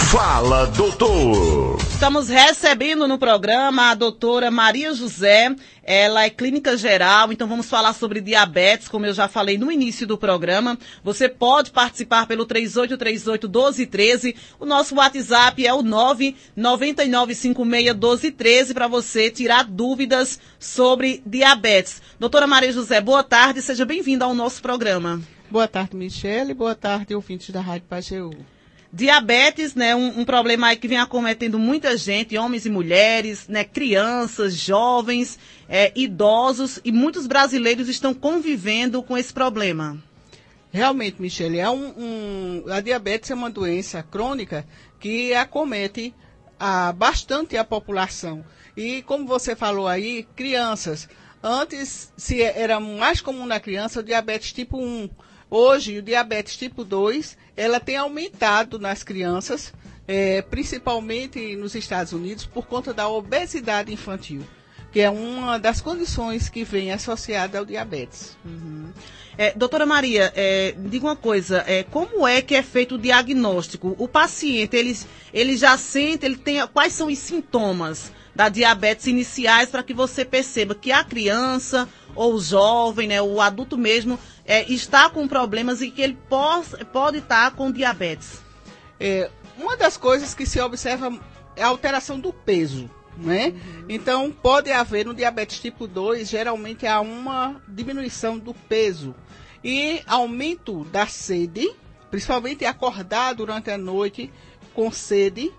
Fala, doutor. Estamos recebendo no programa a doutora Maria José. Ela é clínica geral, então vamos falar sobre diabetes, como eu já falei no início do programa. Você pode participar pelo 3838-1213. O nosso WhatsApp é o 999561213 para você tirar dúvidas sobre diabetes. Doutora Maria José, boa tarde, seja bem-vinda ao nosso programa. Boa tarde, Michele. Boa tarde, ouvintes da Rádio Pajeú. Diabetes, né, um problema aí que vem acometendo muita gente, homens e mulheres, né, crianças, jovens, idosos, e muitos brasileiros estão convivendo com esse problema. Realmente, Michele, a diabetes é uma doença crônica que acomete bastante a população. E como você falou aí, crianças. Antes, se era mais comum na criança o diabetes tipo 1. Hoje, o diabetes tipo 2, ela tem aumentado nas crianças, principalmente nos Estados Unidos, por conta da obesidade infantil, que é uma das condições que vem associada ao diabetes. Uhum. Doutora Maria, diga uma coisa, como é que é feito o diagnóstico? O paciente, ele já sente, quais são os sintomas da diabetes iniciais para que você perceba que a criança ou o jovem, né, o adulto mesmo, está com problemas e que ele pode estar com diabetes? Uma das coisas que se observa é a alteração do peso, né? Uhum. Então, pode haver no diabetes tipo 2, geralmente há uma diminuição do peso e aumento da sede, principalmente acordar durante a noite com sede.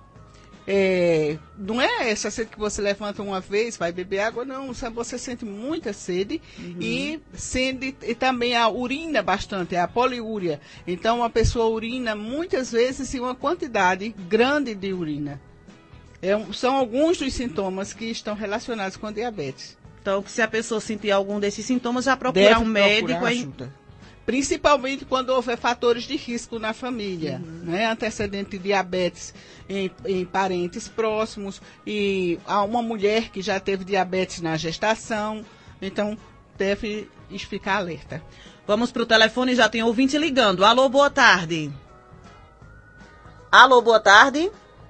Não é essa sede que você levanta uma vez, vai beber água, não. Você sente muita sede. Uhum. E também a urina bastante, a poliúria. Então, a pessoa urina muitas vezes uma quantidade grande de urina. São alguns dos sintomas que estão relacionados com a diabetes. Então, se a pessoa sentir algum desses sintomas, já procurar um médico. Procurar ajuda. Principalmente quando houver fatores de risco na família, uhum, né? Antecedente de diabetes em parentes próximos, e há uma mulher que já teve diabetes na gestação, então deve ficar alerta. Vamos para o telefone, já tem ouvinte ligando. Alô, boa tarde. Alô, boa tarde.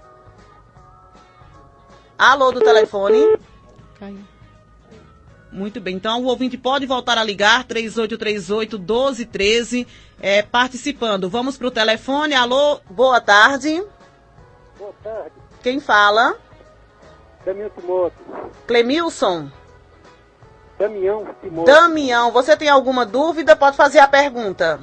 Alô, do telefone. Caiu. Muito bem, então o ouvinte pode voltar a ligar, 3838-1213, participando. Vamos para o telefone. Alô, boa tarde. Boa tarde. Quem fala? Damião Timóteo. Clemilson? Damião Timóteo. Damião, você tem alguma dúvida? Pode fazer a pergunta.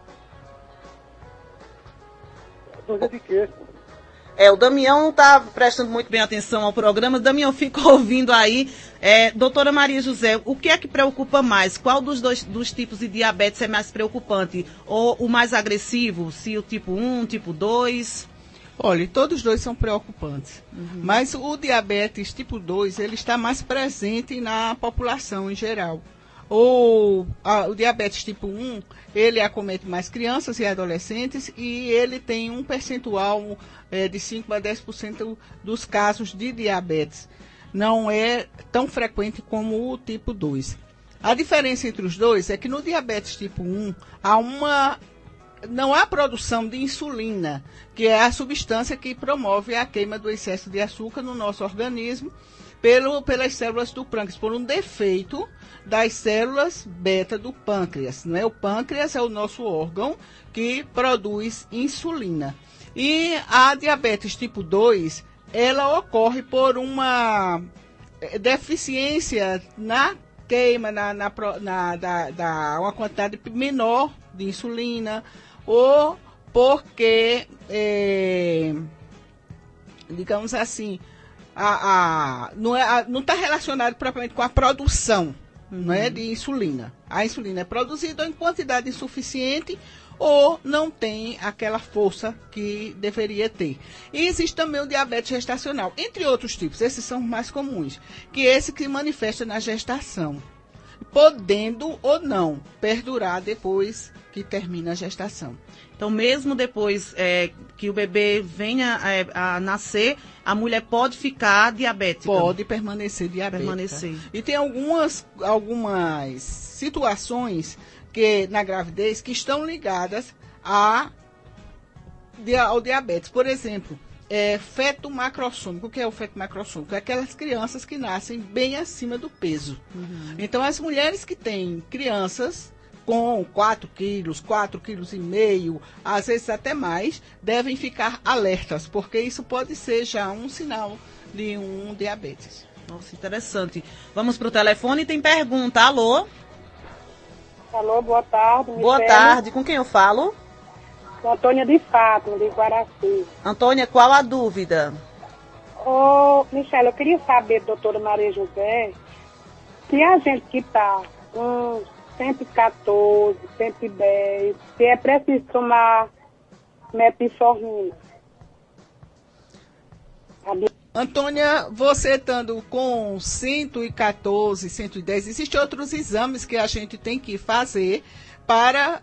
Dúvida de quê? O Damião não está prestando muito bem atenção ao programa. Damião fica ouvindo aí. Doutora Maria José, o que é que preocupa mais? Qual dos tipos de diabetes é mais preocupante? Ou o mais agressivo? Se o tipo 1, tipo 2? Olha, todos os dois são preocupantes. Uhum. Mas o diabetes tipo 2, ele está mais presente na população em geral. O diabetes tipo 1, ele acomete mais crianças e adolescentes e ele tem um percentual de 5 a 10% dos casos de diabetes. Não é tão frequente como o tipo 2. A diferença entre os dois é que no diabetes tipo 1 não há produção de insulina, que é a substância que promove a queima do excesso de açúcar no nosso organismo pelas células do pâncreas, por um defeito das células beta do pâncreas. Né? O pâncreas é o nosso órgão que produz insulina. E a diabetes tipo 2, ela ocorre por uma deficiência na queima, uma quantidade menor de insulina, ou porque, digamos assim, não está relacionado propriamente com a produção, né, de insulina. A insulina é produzida em quantidade insuficiente ou não tem aquela força que deveria ter. E existe também o diabetes gestacional, entre outros tipos. Esses são os mais comuns, que esse que manifesta na gestação, podendo ou não perdurar depois que termina a gestação. Então, mesmo depois que o bebê venha a nascer, a mulher pode ficar diabética? Pode permanecer diabética. E tem algumas situações na gravidez que estão ligadas ao diabetes. Por exemplo, feto macrossômico. O que é o feto macrossômico? É aquelas crianças que nascem bem acima do peso. Então, as mulheres que têm crianças com 4 quilos, 4,5 quilos, às vezes até mais, devem ficar alertas, porque isso pode ser já um sinal de um diabetes. Nossa, interessante. Vamos para o telefone, tem pergunta. Alô? Alô, boa tarde. Boa tarde, com quem eu falo? Antônia de Fátima, de Guaraci. Antônia, qual a dúvida? Ô, Michele, eu queria saber, doutora Maria José, se a gente que está com 114, 110, se é preciso tomar metformina. Antônia, você estando com 114, 110, existem outros exames que a gente tem que fazer para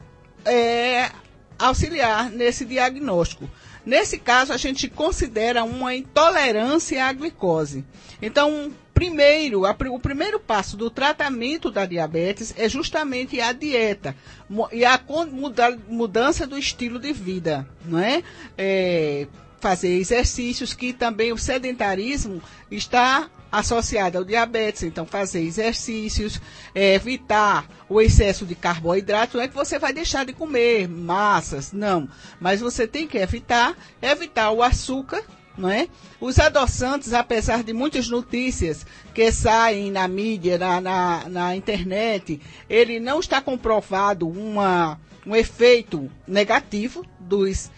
auxiliar nesse diagnóstico. Nesse caso, a gente considera uma intolerância à glicose. Então, o primeiro passo do tratamento da diabetes é justamente a dieta e a mudança do estilo de vida, não é? Fazer exercícios, que também o sedentarismo está associado ao diabetes. Então, fazer exercícios, evitar o excesso de carboidrato. Não é que você vai deixar de comer massas, não. Mas você tem que evitar o açúcar, não é? Os adoçantes, apesar de muitas notícias que saem na mídia, na internet, ele não está comprovado um efeito negativo dos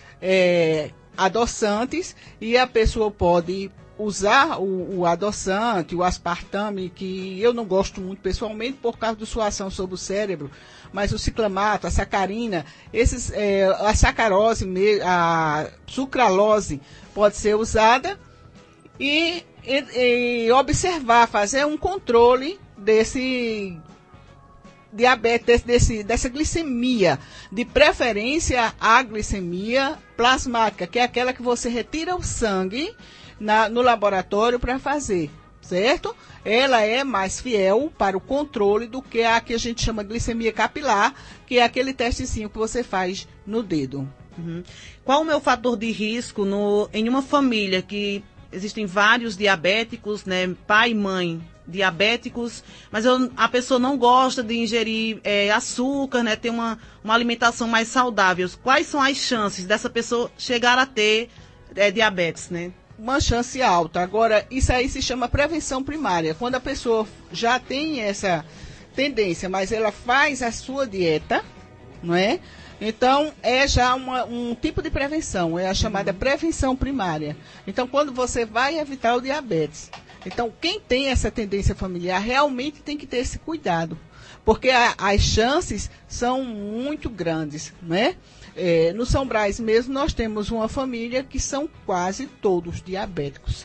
adoçantes, e a pessoa pode usar o adoçante, o aspartame, que eu não gosto muito pessoalmente por causa da sua ação sobre o cérebro, mas o ciclamato, a sacarina, a sacarose, a sucralose pode ser usada, e observar, fazer um controle desse diabetes, dessa glicemia, de preferência a glicemia plasmática, que é aquela que você retira o sangue no laboratório para fazer, certo? Ela é mais fiel para o controle do que a que a gente chama de glicemia capilar, que é aquele testezinho que você faz no dedo. Qual o meu fator de risco em uma família que existem vários diabéticos, né, pai e mãe diabéticos, mas a pessoa não gosta de ingerir açúcar, né, ter uma alimentação mais saudável? Quais são as chances dessa pessoa chegar a ter diabetes, né? Uma chance alta. Agora, isso aí se chama prevenção primária. Quando a pessoa já tem essa tendência, mas ela faz a sua dieta, não é? Então, é já um tipo de prevenção, é a chamada prevenção primária. Então, quando você vai evitar o diabetes. Então, quem tem essa tendência familiar realmente tem que ter esse cuidado, porque as chances são muito grandes, né? No São Brás mesmo, nós temos uma família que são quase todos diabéticos.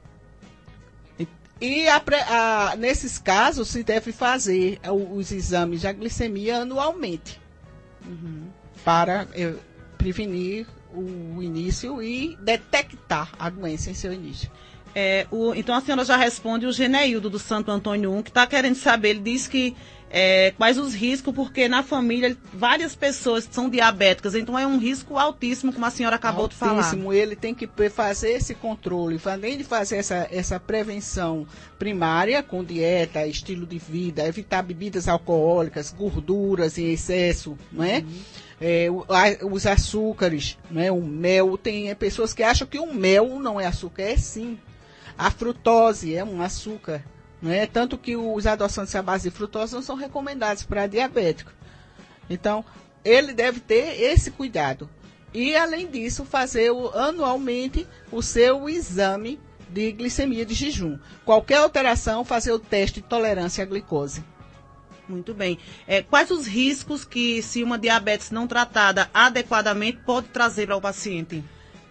E nesses casos, se deve fazer os exames de glicemia anualmente, para prevenir o início e detectar a doença em seu início. Então a senhora já responde o Geneildo do Santo Antônio 1, que está querendo saber. Ele diz que quais os riscos, porque na família várias pessoas são diabéticas, então é um risco altíssimo, como a senhora acabou de falar. Altíssimo, ele tem que fazer esse controle, além de fazer essa prevenção primária com dieta, estilo de vida, evitar bebidas alcoólicas, gorduras em excesso, não é? Os açúcares, né? O mel, tem pessoas que acham que o mel não é açúcar, é sim. A frutose é um açúcar, né? Tanto que os adoçantes à base de frutose não são recomendados para diabético. Então, ele deve ter esse cuidado. E, além disso, fazer anualmente o seu exame de glicemia de jejum. Qualquer alteração, fazer o teste de tolerância à glicose. Muito bem. Quais os riscos que, se uma diabetes não tratada adequadamente, pode trazer para o paciente?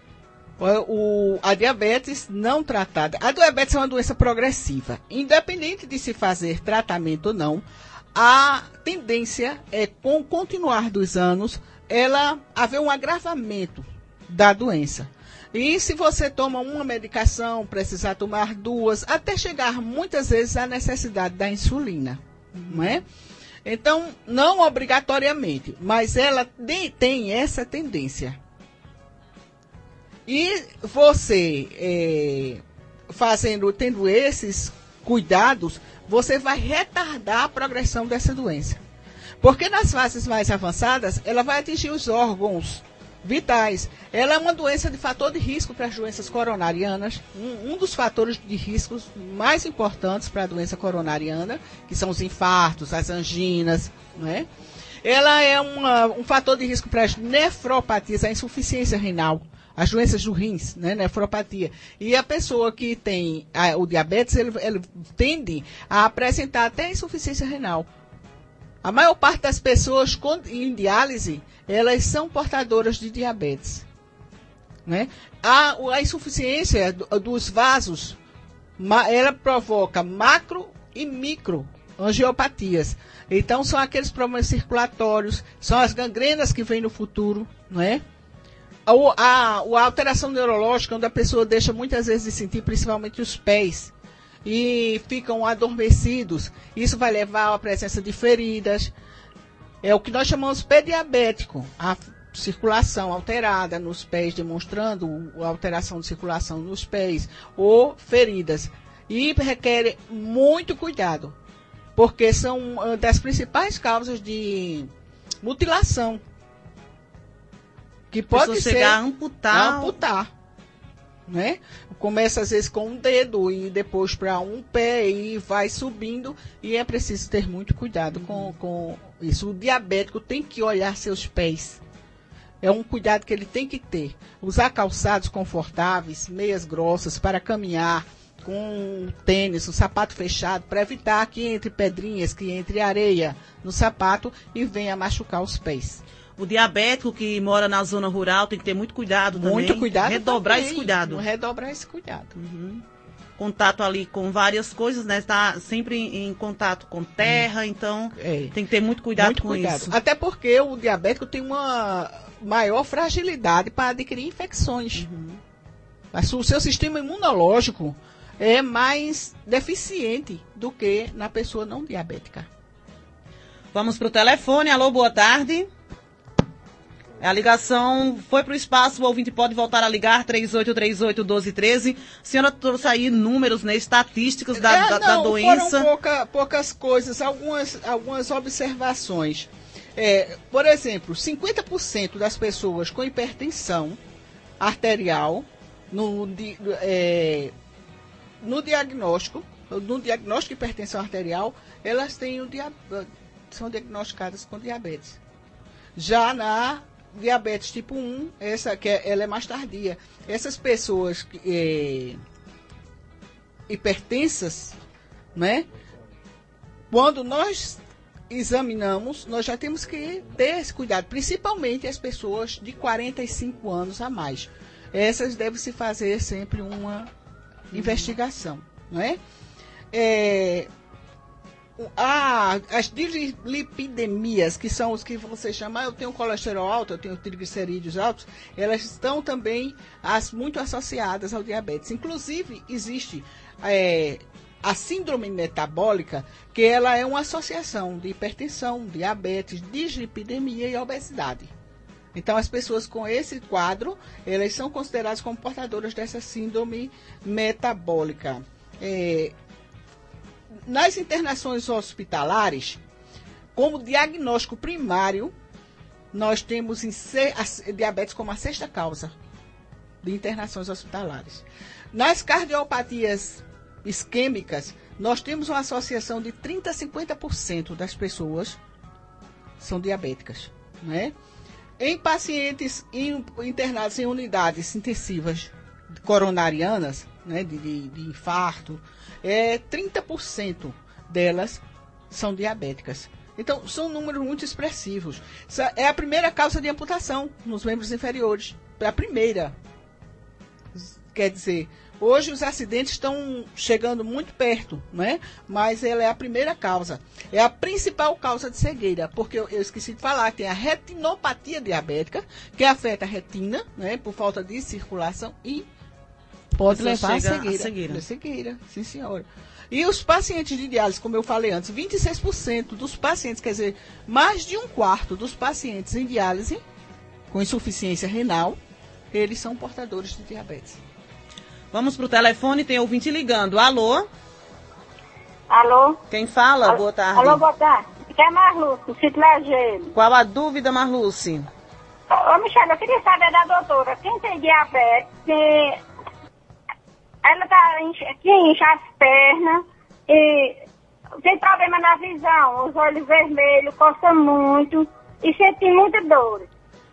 A diabetes não tratada. A diabetes é uma doença progressiva. Independente de se fazer tratamento ou não, a tendência é, com o continuar dos anos, ela haver um agravamento da doença. E se você toma uma medicação, precisar tomar 2, até chegar muitas vezes à necessidade da insulina. Não é? Então, não obrigatoriamente, mas ela tem essa tendência. E você, tendo esses cuidados, você vai retardar a progressão dessa doença. Porque nas fases mais avançadas, ela vai atingir os órgãos vitais. Ela é uma doença de fator de risco para as doenças coronarianas. Um dos fatores de riscos mais importantes para a doença coronariana, que são os infartos, as anginas, não é? Ela é um fator de risco para as nefropatias, a insuficiência renal, as doenças do rins, né, nefropatia. E a pessoa que tem o diabetes, ele tende a apresentar até insuficiência renal. A maior parte das pessoas em diálise, elas são portadoras de diabetes. Né? A insuficiência dos vasos, ela provoca macro e micro angiopatias. Então, são aqueles problemas circulatórios, são as gangrenas que vêm no futuro, não é? A alteração neurológica, onde a pessoa deixa muitas vezes de sentir, principalmente os pés, e ficam adormecidos. Isso vai levar à presença de feridas. É o que nós chamamos pediabético, a circulação alterada nos pés, demonstrando a alteração de circulação nos pés, ou feridas. E requer muito cuidado, porque são das principais causas de mutilação. Que pode chegar a amputar. Né? Começa às vezes com um dedo e depois para um pé e vai subindo, e é preciso ter muito cuidado com isso. O diabético tem que olhar seus pés. É um cuidado que ele tem que ter. Usar calçados confortáveis, meias grossas para caminhar, com tênis, um sapato fechado, para evitar que entre pedrinhas, que entre areia no sapato e venha machucar os pés. O diabético que mora na zona rural tem que ter muito cuidado também. Muito cuidado. Redobrar esse cuidado. Redobrar esse cuidado. Contato ali com várias coisas, né? Está sempre em contato com terra, então tem que ter muito cuidado com isso. Até porque o diabético tem uma maior fragilidade para adquirir infecções. O seu sistema imunológico é mais deficiente do que na pessoa não diabética. Vamos para o telefone. Alô, boa tarde. A ligação foi para o espaço, o ouvinte pode voltar a ligar, 3838-1213. A senhora trouxe aí números, né, estatísticas da doença. Foram poucas coisas, algumas observações. Por exemplo, 50% das pessoas com hipertensão arterial no diagnóstico de hipertensão arterial, elas são diagnosticadas com diabetes. Já na diabetes tipo 1, ela é mais tardia. Essas pessoas hipertensas, né? Quando nós examinamos, nós já temos que ter esse cuidado, principalmente as pessoas de 45 anos a mais. Essas devem se fazer sempre uma investigação, não é? As dislipidemias, que são os que você chama, eu tenho colesterol alto, eu tenho triglicerídeos altos, elas estão também muito associadas ao diabetes. Inclusive, existe a síndrome metabólica, que ela é uma associação de hipertensão, diabetes, dislipidemia e obesidade. Então, as pessoas com esse quadro, elas são consideradas como portadoras dessa síndrome metabólica. Nas internações hospitalares, como diagnóstico primário, nós temos diabetes como a sexta causa de internações hospitalares. Nas cardiopatias isquêmicas, nós temos uma associação de 30% a 50% das pessoas são diabéticas, né? Em pacientes internados em unidades intensivas coronarianas, né, de infarto, 30% delas são diabéticas. Então, são números muito expressivos. É a primeira causa de amputação nos membros inferiores. É a primeira. Quer dizer, hoje os acidentes estão chegando muito perto, né? Mas ela é a primeira causa. É a principal causa de cegueira, porque eu esqueci de falar, tem a retinopatia diabética, que afeta a retina, né, por falta de circulação e pode levar a cegueira. Sim, senhora. E os pacientes de diálise, como eu falei antes, 26% dos pacientes, quer dizer, mais de um quarto dos pacientes em diálise com insuficiência renal, eles são portadores de diabetes. Vamos pro telefone, tem ouvinte ligando. Alô? Alô? Quem fala? Boa tarde. Alô, boa tarde. Aqui é Marluce, Cito Legeiro. Qual a dúvida, Marluce? Ô, Michele, eu queria saber da doutora, quem tem diabetes, ela que incha as pernas e tem problema na visão, os olhos vermelhos, coça muito e sente muita dor.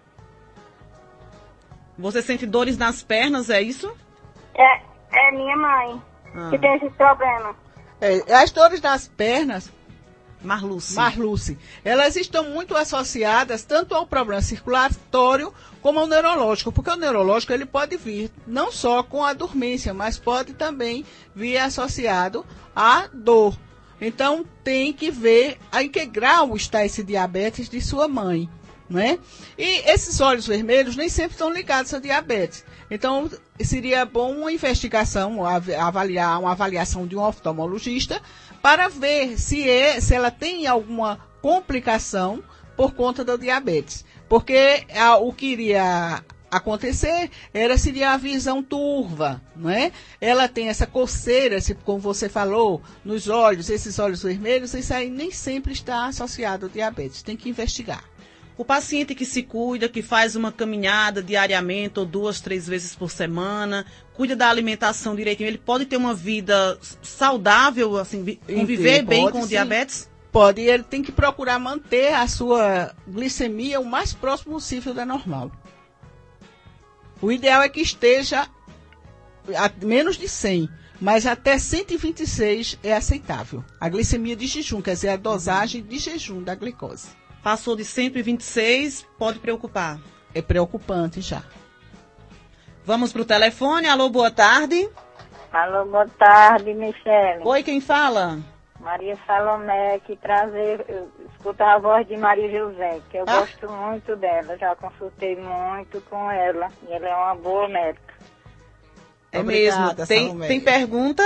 Você sente dores nas pernas, é isso? É minha mãe que tem esse problema. As dores nas pernas, Marluce, elas estão muito associadas tanto ao problema circulatório como ao neurológico, porque o neurológico ele pode vir não só com a dormência, mas pode também vir associado à dor. Então tem que ver em que grau está esse diabetes de sua mãe, né? E esses olhos vermelhos nem sempre estão ligados a diabetes. Então seria bom uma investigação, uma avaliação de um oftalmologista para ver se ela tem alguma complicação por conta do diabetes. Porque o que iria acontecer seria a visão turva, não é? Ela tem essa coceira, como você falou, nos olhos, esses olhos vermelhos, isso aí nem sempre está associado ao diabetes, tem que investigar. O paciente que se cuida, que faz uma caminhada diariamente ou 2, 3 vezes por semana, cuida da alimentação direitinho, ele pode ter uma vida saudável, assim, conviver bem com o diabetes? Pode, ele tem que procurar manter a sua glicemia o mais próximo possível da normal. O ideal é que esteja a menos de 100, mas até 126 é aceitável. A glicemia de jejum, quer dizer, a dosagem de jejum da glicose. Passou de 126, pode preocupar. É preocupante já. Vamos para o telefone. Alô, boa tarde. Alô, boa tarde, Michele. Oi, quem fala? Maria Salomé, que prazer escutar a voz de Maria José, que eu gosto muito dela, já consultei muito com ela, e ela é uma boa médica. É Obrigada, mesmo. Tem pergunta?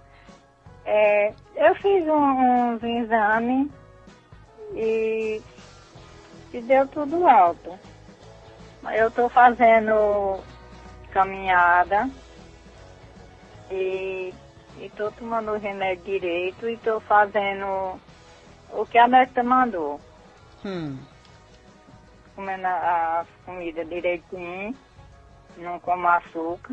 Eu fiz uns exames e deu tudo alto. Eu estou fazendo caminhada e estou tomando o remédio direito e estou fazendo o que a médica mandou. Comendo a comida direitinho, não como açúcar.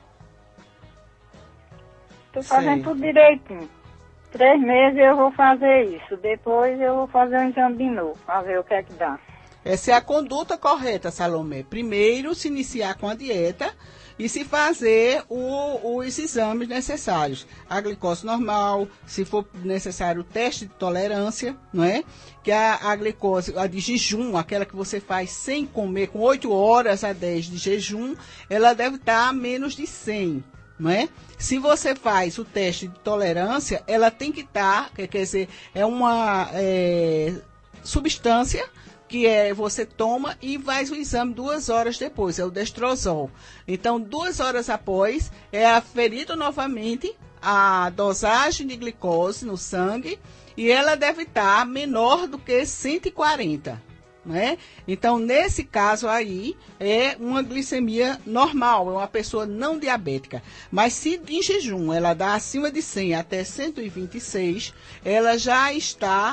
Estou fazendo tudo direitinho. 3 meses eu vou fazer isso. Depois eu vou fazer um exame de novo, para ver o que é que dá. Essa é a conduta correta, Salomé. Primeiro, se iniciar com a dieta e se fazer os exames necessários. A glicose normal, se for necessário o teste de tolerância, não é? Que a glicose, a de jejum, aquela que você faz sem comer, com 8 horas a 10 de jejum, ela deve estar a menos de 100. Não é? Se você faz o teste de tolerância, ela tem que estar, quer dizer, é uma substância que você toma e faz o exame 2 horas depois, é o destrozol. Então, 2 horas após, é aferido novamente a dosagem de glicose no sangue e ela deve estar menor do que 140. Né? Então, nesse caso aí, é uma glicemia normal, é uma pessoa não diabética. Mas se em jejum ela dá acima de 100 até 126, ela já está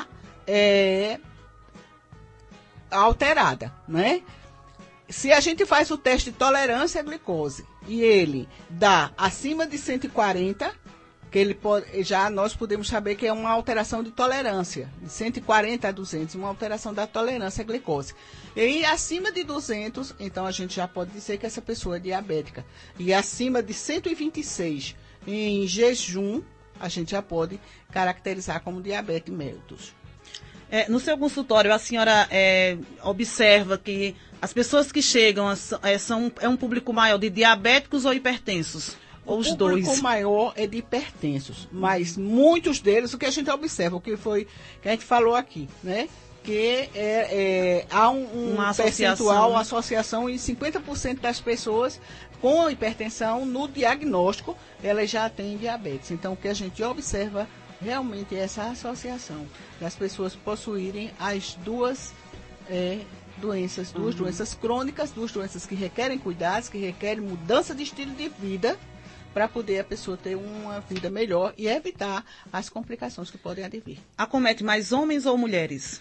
alterada, né? Se a gente faz o teste de tolerância à glicose e ele dá acima de 140, que ele pode, já nós podemos saber que é uma alteração de tolerância, de 140 a 200, uma alteração da tolerância à glicose. E acima de 200, então a gente já pode dizer que essa pessoa é diabética. E acima de 126 em jejum, a gente já pode caracterizar como diabetes mellitus. No seu consultório, a senhora observa que as pessoas que chegam é um público maior de diabéticos ou hipertensos? Ou os dois? O público maior é de hipertensos, mas muitos deles, o que a gente observa, o que foi que a gente falou aqui, né? Que há uma percentual, uma associação, e 50% das pessoas com hipertensão, no diagnóstico, elas já têm diabetes. Então, o que a gente observa realmente é essa associação das pessoas possuírem as duas duas doenças crônicas, 2 doenças que requerem cuidados, que requerem mudança de estilo de vida, para poder a pessoa ter uma vida melhor e evitar as complicações que podem advir. Acomete mais homens ou mulheres?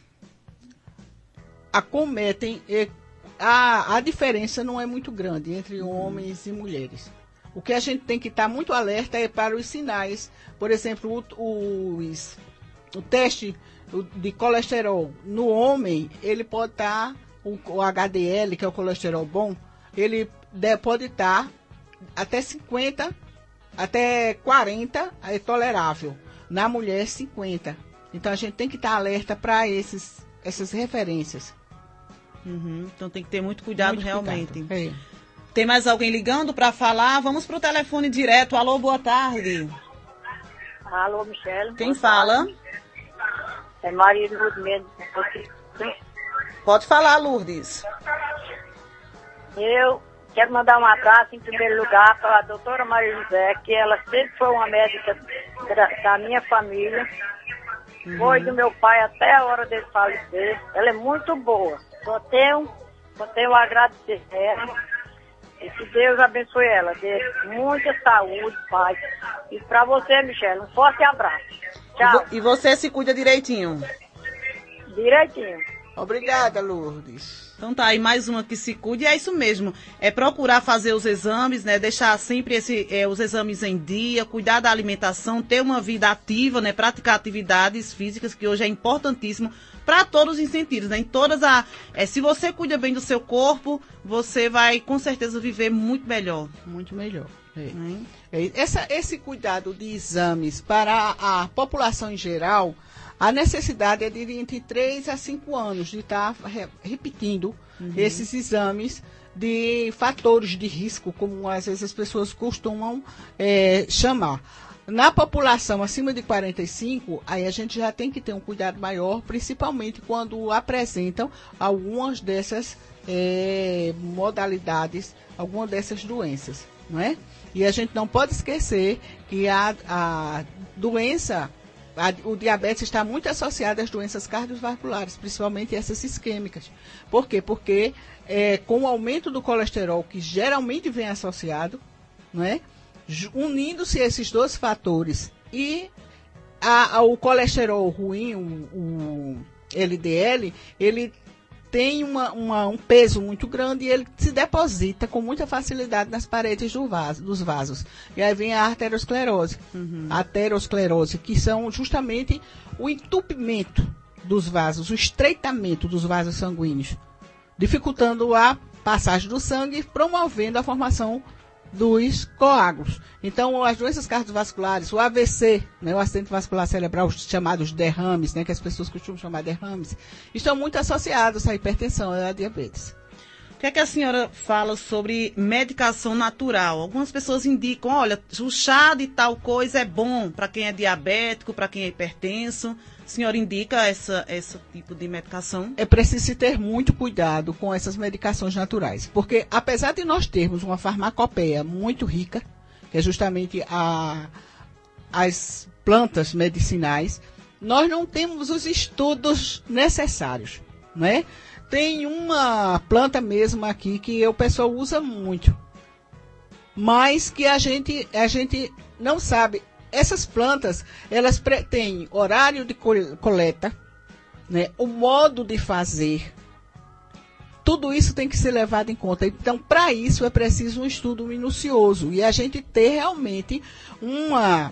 Acometem, a diferença não é muito grande entre homens e mulheres. O que a gente tem que estar muito alerta é para os sinais. Por exemplo, o teste de colesterol no homem, ele pode estar, o HDL, que é o colesterol bom, ele pode estar até 50, até 40 é tolerável. Na mulher, 50. Então, a gente tem que estar alerta para essas referências. Então, tem que ter muito cuidado Muito realmente. cuidado. É. Tem mais alguém ligando para falar? Vamos para o telefone direto. Alô, boa tarde. Alô, Michele. Quem fala? É Maria Lourdes mesmo. Pode falar, Lourdes. Eu quero mandar um abraço, em primeiro lugar, para a doutora Maria José, que ela sempre foi uma médica da minha família. Foi do meu pai até a hora dele falecer. Ela é muito boa. Só tenho a agradecer a ela. E que Deus abençoe ela. Dê muita saúde, paz. E para você, Michele, um forte abraço. Tchau. E você se cuida direitinho? Direitinho. Obrigada, Lourdes. Então tá, aí mais uma que se cuide, e é isso mesmo. É procurar fazer os exames, né? Deixar sempre os exames em dia, cuidar da alimentação, ter uma vida ativa, né? Praticar atividades físicas, que hoje é importantíssimo para todos os sentidos, né? Em todas se você cuida bem do seu corpo, você vai com certeza viver muito melhor. Muito melhor. Esse cuidado de exames para a população em geral, a necessidade é de entre 3 a 5 anos de estar repetindo esses exames de fatores de risco, como às vezes as pessoas costumam chamar. Na população acima de 45, aí a gente já tem que ter um cuidado maior, principalmente quando apresentam algumas dessas modalidades, algumas dessas doenças, não é? E a gente não pode esquecer que a doença, o diabetes está muito associado às doenças cardiovasculares, principalmente essas isquêmicas. Por quê? Porque com o aumento do colesterol, que geralmente vem associado, não é? Unindo-se esses 2 fatores e o colesterol ruim, o LDL, ele tem um peso muito grande e ele se deposita com muita facilidade nas paredes dos vasos. E aí vem a arteriosclerose. A aterosclerose, que são justamente o entupimento dos vasos, o estreitamento dos vasos sanguíneos, dificultando a passagem do sangue e promovendo a formação dos coágulos. Então, as doenças cardiovasculares, o AVC, né, o acidente vascular cerebral, os chamados derrames, né, que as pessoas costumam chamar de derrames, estão muito associados à hipertensão e à diabetes. O que é que a senhora fala sobre medicação natural? Algumas pessoas indicam, olha, o chá de tal coisa é bom para quem é diabético, para quem é hipertenso. A senhora indica esse tipo de medicação? É preciso ter muito cuidado com essas medicações naturais, porque apesar de nós termos uma farmacopeia muito rica, que é justamente as plantas medicinais, nós não temos os estudos necessários, né? Tem uma planta mesmo aqui que o pessoal usa muito, mas que a gente não sabe. Essas plantas, elas têm horário de coleta, né, o modo de fazer. Tudo isso tem que ser levado em conta. Então, para isso é preciso um estudo minucioso e a gente ter realmente uma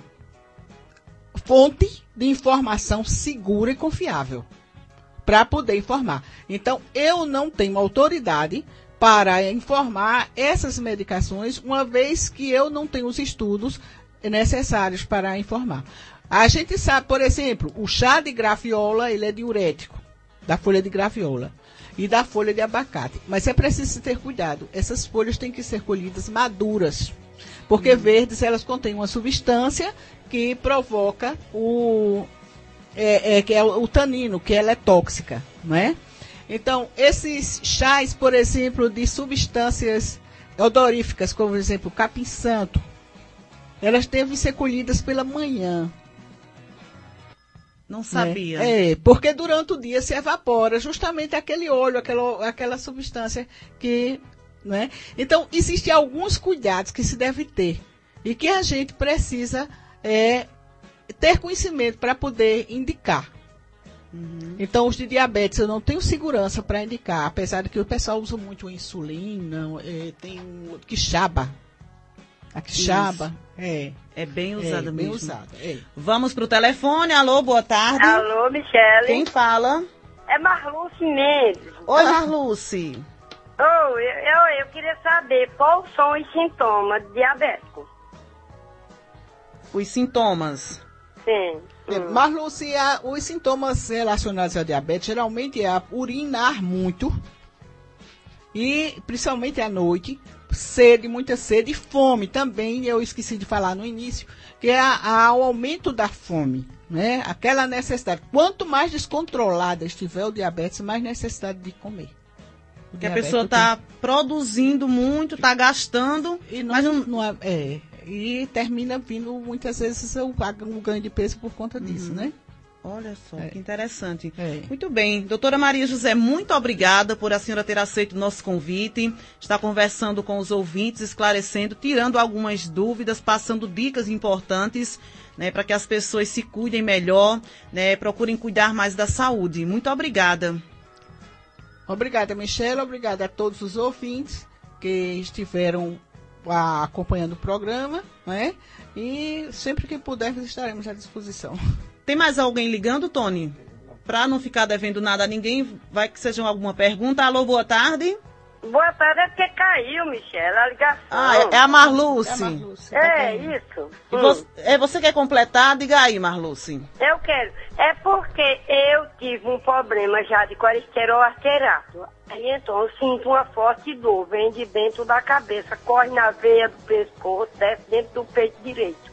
fonte de informação segura e confiável para poder informar. Então, eu não tenho autoridade para informar essas medicações, uma vez que eu não tenho os estudos necessários para informar. A gente sabe, por exemplo, o chá de graviola, ele é diurético, da folha de graviola e da folha de abacate. Mas é preciso ter cuidado. Essas folhas têm que ser colhidas maduras, porque verdes elas contêm uma substância que provoca que é o tanino, que ela é tóxica, não é? Então, esses chás, por exemplo, de substâncias odoríficas, como, por exemplo, o capim-santo, elas devem ser colhidas pela manhã. Não sabia. Porque durante o dia se evapora justamente aquele óleo, aquela substância que... Né? Então, existem alguns cuidados que se deve ter e que a gente precisa ter conhecimento para poder indicar. Então, os de diabetes eu não tenho segurança para indicar, apesar de que o pessoal usa muito insulina, tem o quixaba. A quixaba é bem usada mesmo. Bem usada, Vamos para o telefone. Alô, boa tarde. Alô, Michele. Quem fala? É Marluce Mendes. Oi, Marluce. Eu queria saber quais são os sintomas diabéticos. Os sintomas. Sim. Marluce, os sintomas relacionados ao diabetes geralmente é urinar muito e principalmente à noite, sede, muita sede e fome também. Eu esqueci de falar no início, que é o aumento da fome, né? Aquela necessidade. Quanto mais descontrolada estiver o diabetes, mais necessidade de comer. Porque a pessoa está produzindo muito, está gastando, mas não e termina vindo muitas vezes o ganho de peso por conta disso, né? Olha só, que interessante. Muito bem. Doutora Maria José, muito obrigada por a senhora ter aceito o nosso convite, estar conversando com os ouvintes, esclarecendo, tirando algumas dúvidas, passando dicas importantes, né, para que as pessoas se cuidem melhor, né, procurem cuidar mais da saúde. Muito obrigada. Obrigada, Michele. Obrigada a todos os ouvintes que estiveram acompanhando o programa, né? E sempre que pudermos estaremos à disposição. Tem mais alguém ligando, Tony? Para não ficar devendo nada a ninguém, vai que seja alguma pergunta. Alô, boa tarde. Boa tarde, é porque caiu, Michele, a ligação. É a Marluce. Isso. Você quer completar? Diga aí, Marluce. Eu quero. É porque eu tive um problema já de colesterol arteriado. Aí então eu sinto uma forte dor, vem de dentro da cabeça, corre na veia do pescoço, desce dentro do peito direito.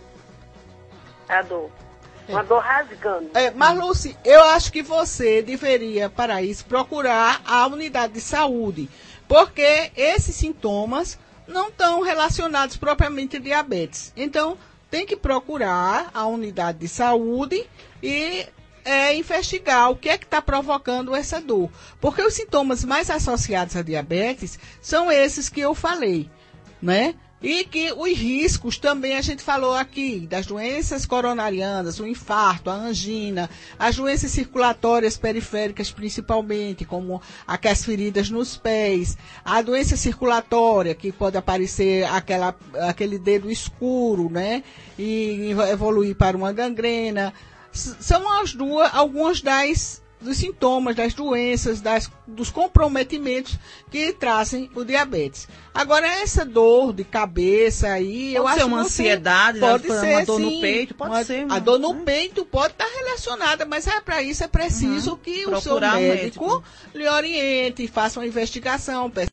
A dor. Uma dor rasgando. Marluce, eu acho que você deveria, para isso, procurar a unidade de saúde, porque esses sintomas não estão relacionados propriamente a diabetes. Então, tem que procurar a unidade de saúde e investigar o que é que está provocando essa dor. Porque os sintomas mais associados a diabetes são esses que eu falei, né? E que os riscos também a gente falou aqui, das doenças coronarianas, o infarto, a angina, as doenças circulatórias periféricas principalmente, como aquelas feridas nos pés, a doença circulatória, que pode aparecer aquele dedo escuro, né? E evoluir para uma gangrena. São algumas dos sintomas, das doenças, dos comprometimentos que trazem o diabetes. Agora, essa dor de cabeça aí, eu acho que uma ansiedade, pode ser uma dor no peito, pode ser. A dor no peito pode estar relacionada, mas para isso é preciso que o seu médico lhe oriente, faça uma investigação,